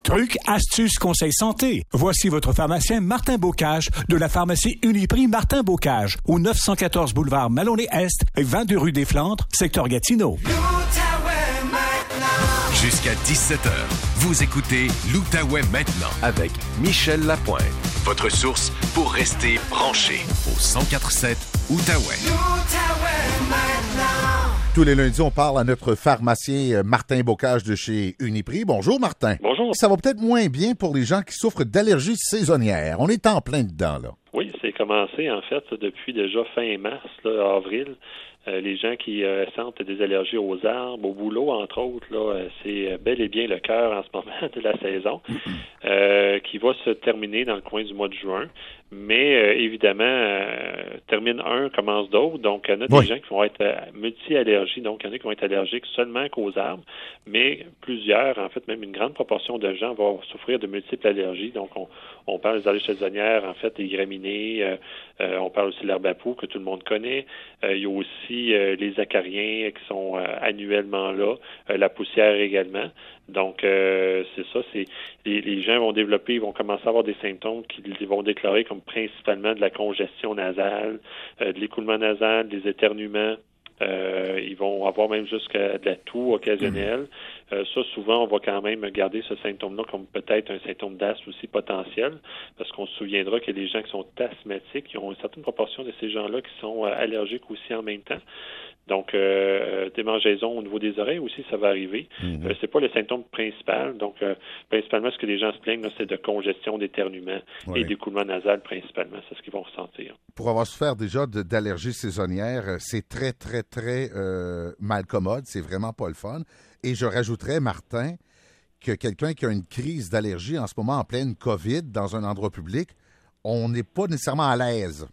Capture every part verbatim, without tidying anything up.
Trucs, astuces, conseils santé. Voici votre pharmacien Martin Bocage de la pharmacie Uniprix Martin Bocage au neuf cent quatorze boulevard Maloney-Est et vingt-deux rue des Flandres, secteur Gatineau. Jusqu'à dix-sept heures, vous écoutez l'Outaouais maintenant avec Michel Lapointe. Votre source pour rester branché au cent quatre sept Outaouais. L'Outaouais maintenant. Tous les lundis, on parle à notre pharmacien Martin Bocage de chez Uniprix. Bonjour, Martin. Bonjour. Ça va peut-être moins bien pour les gens qui souffrent d'allergies saisonnières. On est en plein dedans, là. Oui, c'est commencé, en fait, depuis déjà fin mars, là, avril. Euh, les gens qui euh, sentent des allergies aux arbres, au boulot, entre autres, là, euh, c'est bel et bien le cœur en ce moment de la saison, euh, qui va se terminer dans le coin du mois de juin. Mais euh, évidemment, euh, termine un, commence d'autres. Donc, il y en a oui. des gens qui vont être euh, multi-allergies. Donc, il y en a qui vont être allergiques seulement qu'aux arbres. Mais plusieurs, en fait, même une grande proportion de gens vont souffrir de multiples allergies. Donc, on, on parle des allergies saisonnières, en fait, des graminées. Euh, euh, on parle aussi de l'herbe à poux que tout le monde connaît. Euh, il y a aussi euh, les acariens qui sont euh, annuellement là. Euh, la poussière également. Donc, euh, c'est ça, c'est les, les gens vont développer, ils vont commencer à avoir des symptômes qu'ils vont déclarer comme principalement de la congestion nasale, euh, de l'écoulement nasal, des éternuements. Euh, ils vont avoir même jusqu'à de la toux occasionnelle. Mmh. Euh, ça, souvent, on va quand même garder ce symptôme-là comme peut-être un symptôme d'asthme aussi potentiel, parce qu'on se souviendra qu'il y a des gens qui sont asthmatiques, qui ont une certaine proportion de ces gens-là qui sont euh, allergiques aussi en même temps. Donc, euh, démangeaisons au niveau des oreilles aussi, ça va arriver. Mm-hmm. Euh, c'est pas le symptôme principal. Donc, euh, principalement, ce que les gens se plaignent, là, c'est de congestion, d'éternuement oui. et d'écoulement nasal principalement. C'est ce qu'ils vont ressentir. Pour avoir souffert déjà de, d'allergies saisonnières, c'est très, très, très euh, mal commode. C'est vraiment pas le fun. Et je rajouterais, Martin, que quelqu'un qui a une crise d'allergie en ce moment en pleine COVID dans un endroit public, on n'est pas nécessairement à l'aise.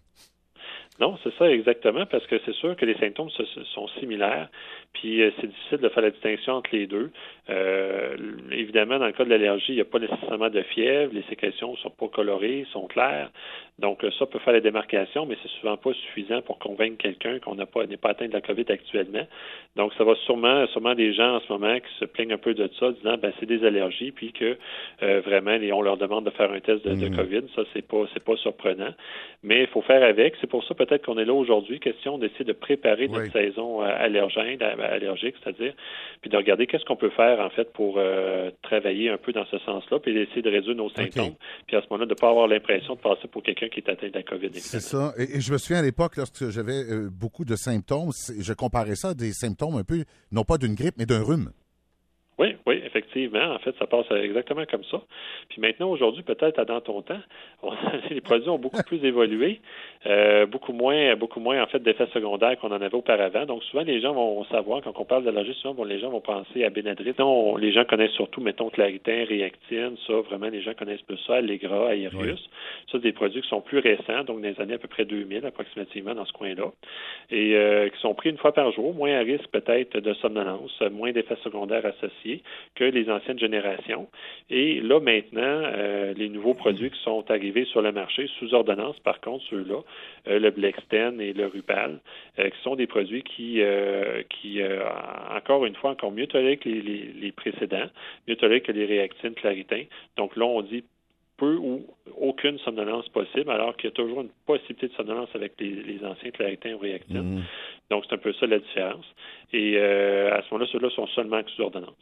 Non, c'est ça exactement, parce que c'est sûr que les symptômes se, se, sont similaires, puis euh, c'est difficile de faire la distinction entre les deux. Euh, évidemment, dans le cas de l'allergie, il n'y a pas nécessairement de fièvre, les sécrétions ne sont pas colorées, sont claires, donc ça peut faire la démarcation, mais c'est souvent pas suffisant pour convaincre quelqu'un qu'on n'a pas n'est pas atteint de la COVID actuellement. Donc, ça va sûrement, sûrement des gens en ce moment qui se plaignent un peu de ça, disant ben c'est des allergies, puis que euh, vraiment, on leur demande de faire un test de, mmh. de COVID. Ça, c'est pas c'est pas surprenant, mais il faut faire avec. C'est pour ça peut-être qu'on est là aujourd'hui, question d'essayer de préparer notre oui. saison euh, allergène, allergique, c'est-à-dire, puis de regarder qu'est-ce qu'on peut faire, en fait, pour euh, travailler un peu dans ce sens-là, puis d'essayer de réduire nos symptômes, okay. puis à ce moment-là, de ne pas avoir l'impression de passer pour quelqu'un qui est atteint de la COVID. C'est ça. Et, et je me souviens à l'époque, lorsque j'avais euh, beaucoup de symptômes, je comparais ça à des symptômes un peu, non pas d'une grippe, mais d'un rhume. Oui, oui, effectivement. En fait, ça passe exactement comme ça. Puis maintenant, aujourd'hui, peut-être dans ton temps, on, les produits ont beaucoup plus évolué, euh, beaucoup moins, beaucoup moins en fait d'effets secondaires qu'on en avait auparavant. Donc souvent, les gens vont savoir quand on parle d'allergie, souvent bon, les gens vont penser à Benadryl. Non, les gens connaissent surtout, mettons, Claritin, Réactine, ça, vraiment, les gens connaissent plus ça, Allegra, Aerius. Oui. Ça, c'est des produits qui sont plus récents, donc dans les années à peu près deux mille approximativement dans ce coin-là, et euh, qui sont pris une fois par jour, moins à risque peut-être de somnolence, moins d'effets secondaires associés que les anciennes générations. Et là, maintenant, euh, les nouveaux produits qui sont arrivés sur le marché, sous ordonnance, par contre, ceux-là, euh, le Blexten et le Rupall, euh, qui sont des produits qui, euh, qui euh, encore une fois, encore mieux tolérés que les, les, les précédents, mieux tolérés que les Réactines, Claritin. Donc là, on dit peu ou aucune somnolence possible, alors qu'il y a toujours une possibilité de somnolence avec les, les anciens Claritin ou Réactine. Mmh. Donc, c'est un peu ça la différence. Et euh, à ce moment-là, ceux-là sont seulement sous ordonnance.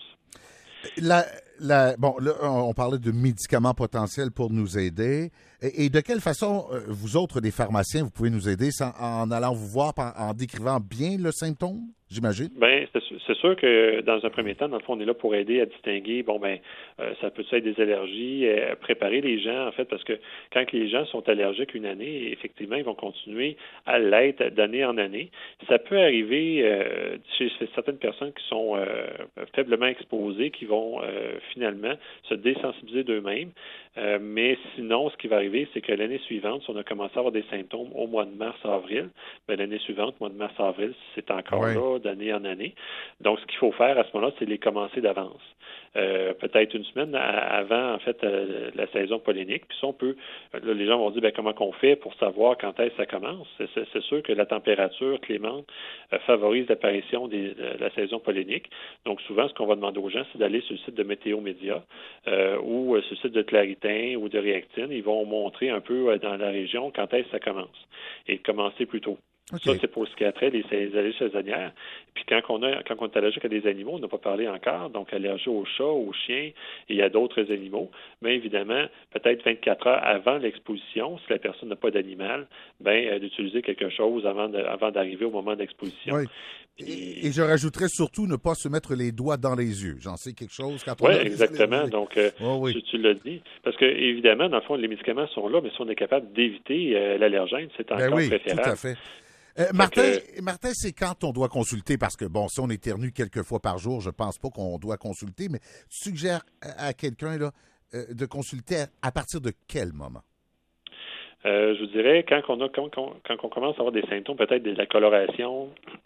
La, la, bon, là, on parlait de médicaments potentiels pour nous aider. Et, et de quelle façon, vous autres, des pharmaciens, vous pouvez nous aider sans, en allant vous voir, en, en décrivant bien le symptôme, j'imagine? Bien, c'est, c'est sûr que dans un premier temps, dans le fond, on est là pour aider à distinguer, bon, ben, euh, ça peut être des allergies, euh, préparer les gens, en fait, parce que quand les gens sont allergiques une année, effectivement, ils vont continuer à l'être d'année en année. Ça peut arriver euh, chez, chez certaines personnes qui sont euh, faiblement exposées, qui vont euh, finalement se désensibiliser d'eux-mêmes. Euh, mais sinon, ce qui va arriver, c'est que l'année suivante, si on a commencé à avoir des symptômes au mois de mars-avril, ben, l'année suivante, mois de mars-avril, c'est encore oui. là d'année en année. Donc, ce qu'il faut faire à ce moment-là, c'est les commencer d'avance. euh, peut-être une semaine avant, en fait, euh, la saison pollinique. Puis ça, on peut, là, les gens vont dire, bien, comment qu'on fait pour savoir quand est-ce que ça commence? C'est, c'est, c'est sûr que la température clémente euh, favorise l'apparition des, de la saison pollinique. Donc, souvent, ce qu'on va demander aux gens, c'est d'aller sur le site de Météo Média euh, ou euh, sur le site de Claritin ou de Réactine. Ils vont montrer un peu euh, dans la région quand est-ce que ça commence et commencer plus tôt. Okay. Ça, c'est pour ce qui a trait des allergies saisonnières. Puis quand on a, quand on est allergique à des animaux, on n'a pas parlé encore, donc allergie aux chats, aux chiens, et à d'autres animaux. Mais évidemment, peut-être vingt-quatre heures avant l'exposition, si la personne n'a pas d'animal, bien, d'utiliser quelque chose avant, de, avant d'arriver au moment d'exposition. Oui. Et, et je rajouterais surtout ne pas se mettre les doigts dans les yeux. J'en sais quelque chose quand on Oui, a exactement. Les... Donc, euh, oh, oui. tu, tu l'as dit. Parce que, évidemment, dans le fond, les médicaments sont là, mais si on est capable d'éviter euh, l'allergène, c'est encore ben oui, préférable. Tout à fait. Euh, Martin, que... Martin, c'est quand on doit consulter, parce que, bon, si on éternue quelques fois par jour, je pense pas qu'on doit consulter, mais tu suggères à quelqu'un là, euh, de consulter à, à partir de quel moment? Euh, je vous dirais, quand on, a, quand, quand, quand on commence à avoir des symptômes, peut-être de la coloration.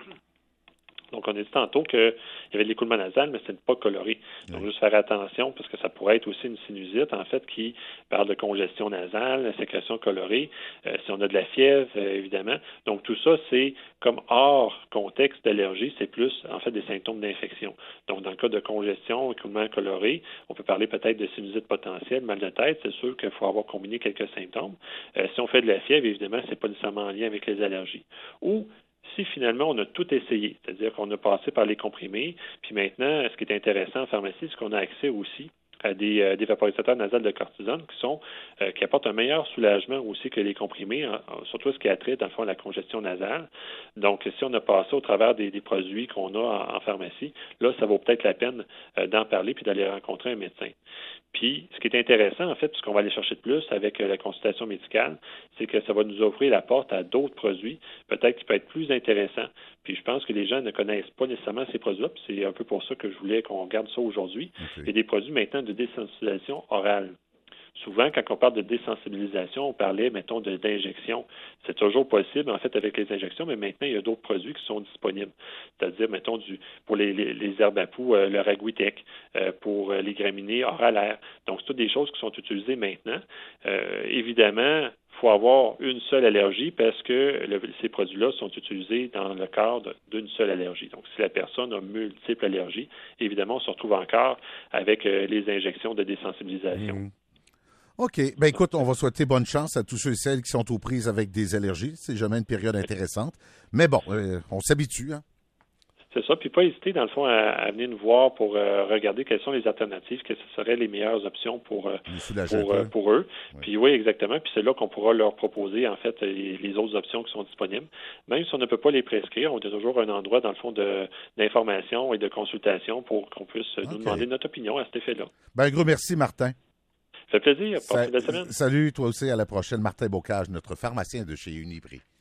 Donc, on a dit tantôt qu'il y avait de l'écoulement nasal, mais ce n'est pas coloré. Donc, oui. Juste faire attention, parce que ça pourrait être aussi une sinusite, en fait, qui parle de congestion nasale, la sécrétion colorée, euh, si on a de la fièvre, euh, évidemment. Donc, tout ça, c'est comme hors contexte d'allergie, c'est plus, en fait, des symptômes d'infection. Donc, dans le cas de congestion, écoulement coloré, on peut parler peut-être de sinusite potentielle, mal de tête, c'est sûr qu'il faut avoir combiné quelques symptômes. Euh, si on fait de la fièvre, évidemment, c'est pas nécessairement en lien avec les allergies. Ou si finalement on a tout essayé, c'est-à-dire qu'on a passé par les comprimés, puis maintenant, ce qui est intéressant en pharmacie, c'est qu'on a accès aussi à des, euh, des vaporisateurs nasales de cortisone qui sont euh, qui apportent un meilleur soulagement aussi que les comprimés, hein, surtout ce qui a trait, dans le fond, à la congestion nasale. Donc, si on a passé au travers des, des produits qu'on a en, en pharmacie, là, ça vaut peut-être la peine euh, d'en parler puis d'aller rencontrer un médecin. Puis, ce qui est intéressant, en fait, puisqu'on va aller chercher de plus avec euh, la consultation médicale, c'est que ça va nous offrir la porte à d'autres produits, peut-être qui peuvent être plus intéressants. Puis, je pense que les gens ne connaissent pas nécessairement ces produits-là, puis c'est un peu pour ça que je voulais qu'on regarde ça aujourd'hui. Okay. Il y a des produits maintenant de désensibilisation orale. Souvent, quand on parle de désensibilisation, on parlait, mettons, de, d'injection. C'est toujours possible, en fait, avec les injections, mais maintenant, il y a d'autres produits qui sont disponibles. C'est-à-dire, mettons, du pour les, les, les herbes à poux, euh, le raguitec, euh, pour euh, les graminées oralaires. Donc, c'est toutes des choses qui sont utilisées maintenant. Euh, évidemment, il faut avoir une seule allergie parce que le, ces produits-là sont utilisés dans le cadre d'une seule allergie. Donc, si la personne a multiples allergies, évidemment, on se retrouve encore avec euh, les injections de désensibilisation. Mmh. OK. Ben écoute, on va souhaiter bonne chance à tous ceux et celles qui sont aux prises avec des allergies. C'est jamais une période intéressante. Mais bon, euh, on s'habitue, hein? C'est ça. Puis pas hésiter, dans le fond, à, à venir nous voir pour euh, regarder quelles sont les alternatives, quelles seraient les meilleures options pour, euh, pour, euh, pour eux. Oui. Puis oui, exactement. Puis c'est là qu'on pourra leur proposer, en fait, les, les autres options qui sont disponibles. Même si on ne peut pas les prescrire, on a toujours un endroit, dans le fond, de, d'information et de consultation pour qu'on puisse okay. nous demander notre opinion à cet effet-là. Ben, un gros merci, Martin. Ça fait plaisir. Passez une belle semaine. Salut, toi aussi, à la prochaine. Martin Bocage, notre pharmacien de chez Uniprix.